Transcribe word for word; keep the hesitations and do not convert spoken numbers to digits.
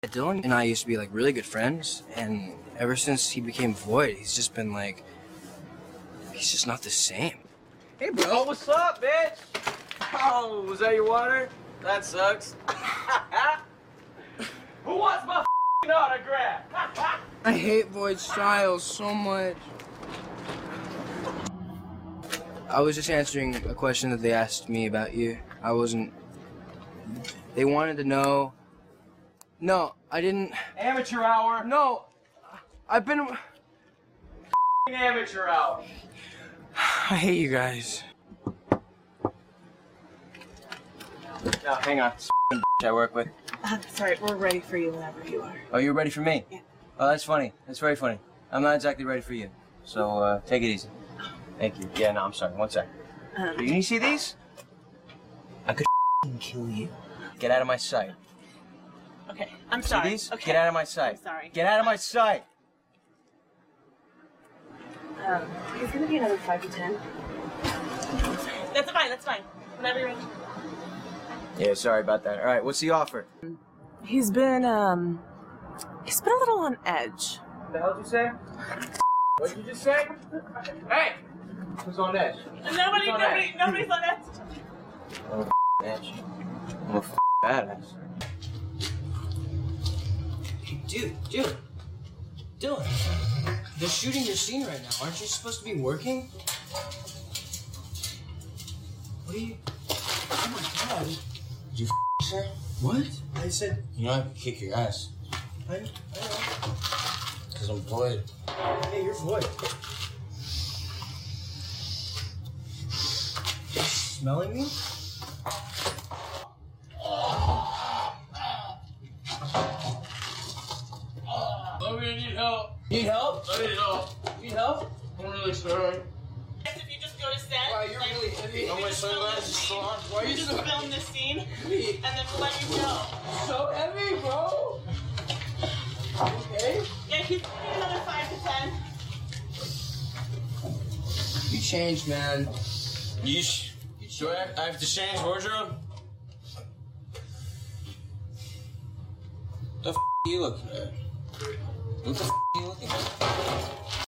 Dylan and I used to be like really good friends, and ever since he became Void, he's just been like, he's just not the same. Hey, bro, what's up, bitch? Oh, was that your water? That sucks. Who wants my f***ing autograph? I hate Void's style so much. I was just answering a question that they asked me about you. I wasn't. They wanted to know. No, I didn't. Amateur hour. No, I've been. F***ing amateur hour. I hate you guys. No, hang on. This f***ing bitch I work with. Uh, sorry, we're ready for you whenever you are. Oh, you're ready for me? Yeah. Oh, that's funny. That's very funny. I'm not exactly ready for you. So, uh, take it easy. Thank you. Yeah, no, I'm sorry. One sec. Um, Do you see these? I could f***ing kill you. Get out of my sight. okay, I'm See sorry. these? Okay. Get out of my sight. I'm sorry. Get out of my sight. Um, it's gonna be another five to ten. That's fine, that's fine. Whenever you're ready. Yeah, sorry about that. All right, what's the offer? He's been, um, he's been a little on edge. What the hell did you say? What did you just say? Hey! Who's on edge? Nobody, on nobody, edge? nobody's on edge. I'm a f***ing edge. I'm a f***ing badass. Dude, dude, Dylan, they're shooting your scene right now. Aren't you supposed to be working? What are you? Oh my god! Did you f say? What? I said. You know I can kick your ass. I, I know. Cause I'm Void. Hey, you're Void. Smelling me? Mommy, I need help. Need help? I need help. Need help? I'm really sorry. If you just go to set, Wow, you're really heavy. Oh, my sunglasses still on. Why are you just so film this scene, heavy? and then we'll let you go. So heavy, bro? Okay. Yeah, he's gonna be another five to ten. You changed, man. You sh- Do I have, I have to change wardrobe? The f*** are you looking at? What the f*** are you looking at?